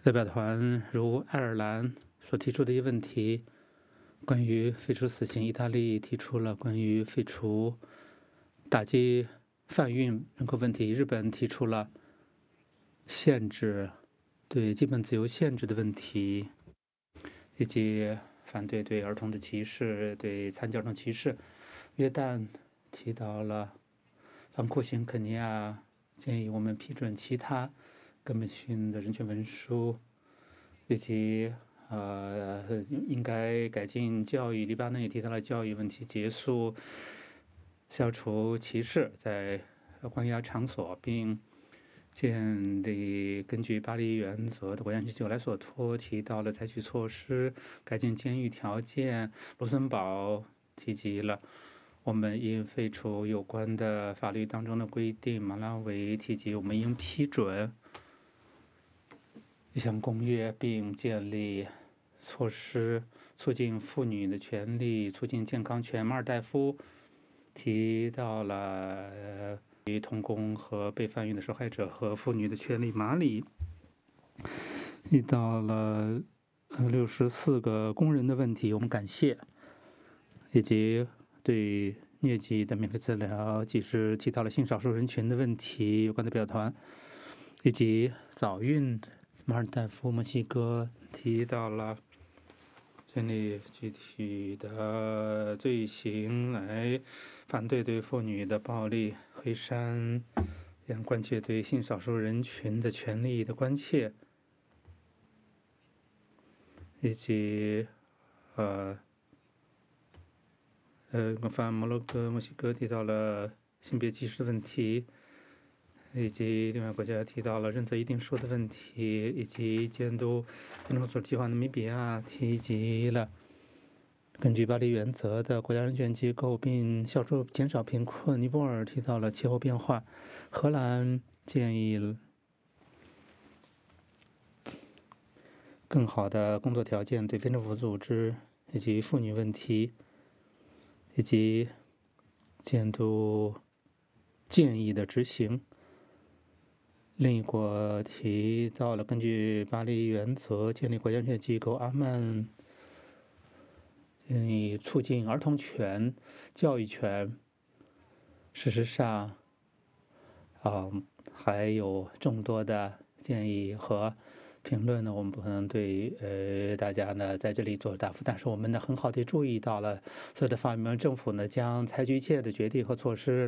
代表团如爱尔兰所提出的一些问题，关于废除死刑，意大利提出了关于废除打击贩运人口问题，日本提出了限制对基本自由限制的问题，以及反对对儿童的歧视、对残疾儿童歧视。约旦提到了反酷刑，肯尼亚建议我们批准其他根本性的人权文书，以及应该改进教育。黎巴嫩也提到了教育问题，结束消除歧视在关押场所，并建立根据巴黎原则的国家安全机构来所托，提到了采取措施改进监狱条件。卢森堡提及了我们应废除有关的法律当中的规定。马拉维提及我们应批准一项公约，并建立措施促进妇女的权利，促进健康权。马尔代夫提到了童工和被贩运的受害者和妇女的权利。马里提到了64个工人的问题，我们感谢，以及对疟疾的免费治疗，即是提到了性少数人群的问题有关的表团，以及早孕。马尔代夫、墨西哥提到了建立具体的罪行来反对对妇女的暴力。黑山也关切对性少数人群的权利的关切，以及摩洛哥、墨西哥提到了性别歧视的问题，以及另外国家提到了认责一定数的问题，以及监督联合国计划。纳米比亚提及了根据巴黎原则的国家人权机构，并减少贫困。尼泊尔提到了气候变化。荷兰建议更好的工作条件对非政府组织以及妇女问题，以及监督建议的执行。另一国提到了根据巴黎原则建立国家人权机构。阿曼以促进儿童权、教育权。事实上，还有众多的建议和评论呢，我们不可能对大家呢在这里做答复，但是我们呢很好的注意到了，所有的法国政府呢将采取一切的决定和措施